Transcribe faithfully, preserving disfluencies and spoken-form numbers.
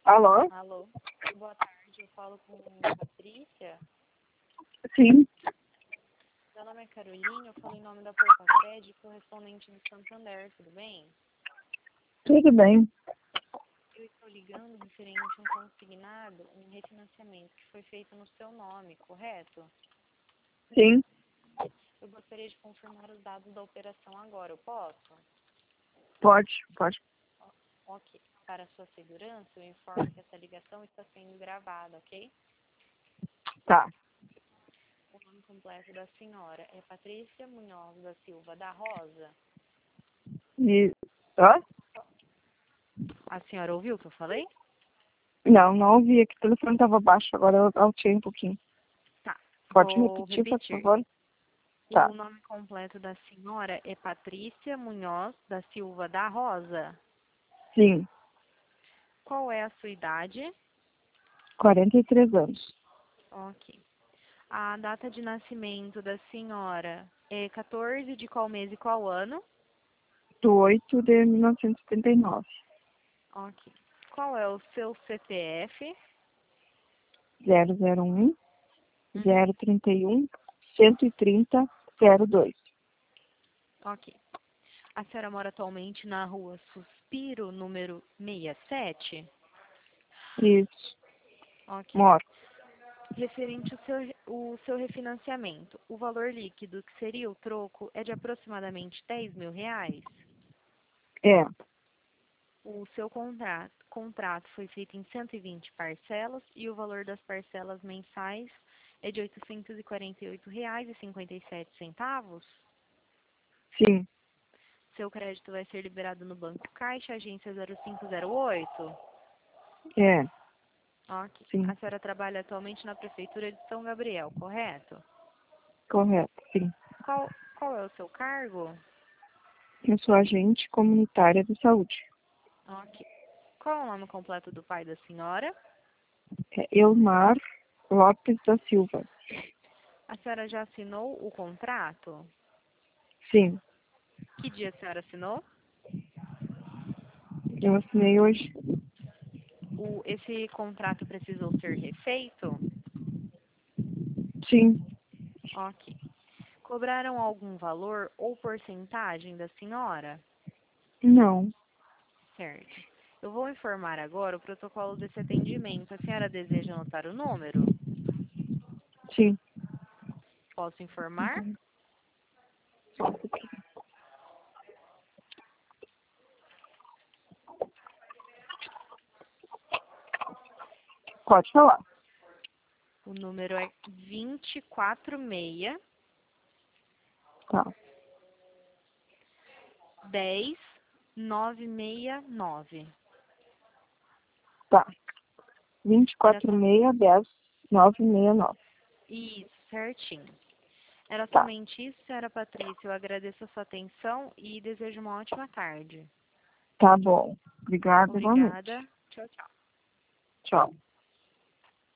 Alô? Alô, boa tarde, eu falo com a Patrícia. Sim, Meu nome é Carolina, eu falo em nome da Poupa Crédito, correspondente do Santander, tudo bem? tudo bem. Eu estou ligando referente a um consignado, um refinanciamento que foi feito no seu nome, correto? Sim, Eu gostaria de confirmar os dados da operação agora, eu posso? pode, pode. Ok. Para a sua segurança, eu informo que essa ligação está sendo gravada, ok? Tá. O nome completo da senhora é Patrícia Munhoz da Silva da Rosa. E... Hã? A senhora ouviu o que eu falei? Não, não ouvi, aqui o telefone estava baixo, agora eu altei um pouquinho. Tá. Pode Vou repetir, por repetir. favor? Tá. O nome completo da senhora é Patrícia Munhoz da Silva da Rosa. Sim, Qual é a sua idade? quarenta e três anos. Ok. A data de nascimento da senhora é quatorze de qual mês e qual ano? Do oito de mil novecentos e setenta e nove. Ok. Qual é o seu C P F? zero zero um, Uhum. zero trinta e um, cento e trinta, zero dois. Ok. A senhora mora atualmente na rua Suspiro, número sessenta e sete? Isso, Ok. moro. Referente ao seu, o seu refinanciamento, o valor líquido, que seria o troco, é de aproximadamente dez mil reais. É, O seu contrato, contrato foi feito em cento e vinte parcelas e o valor das parcelas mensais é de oitocentos e quarenta e oito reais e cinquenta e sete centavos. sim, Seu crédito vai ser liberado no Banco Caixa, agência zero cinco zero oito. é, Ok. sim, A senhora trabalha atualmente na Prefeitura de São Gabriel, correto? correto, sim. Qual, qual é o seu cargo? Eu sou agente comunitária de saúde. Ok. Qual é o nome completo do pai da senhora? É Elmar Lopes da Silva. A senhora já assinou o contrato? Sim, Que dia a senhora assinou? eu assinei hoje. O, esse contrato precisou ser refeito? Sim, Ok. Cobraram algum valor ou porcentagem da senhora? não, Certo. Eu vou informar agora o protocolo desse atendimento. A senhora deseja anotar o número? sim. Posso informar? Pode falar. O número é vinte e quatro seis Tá, dez nove seis nove. tá. vinte e Era quatro só... seis, dez, nove seis nove. Isso, certinho. Era Tá, somente isso, senhora Patrícia. Eu agradeço a sua atenção e desejo uma ótima tarde. tá bom. Obrigada, igualmente. Obrigada. Tchau, tchau. Tchau.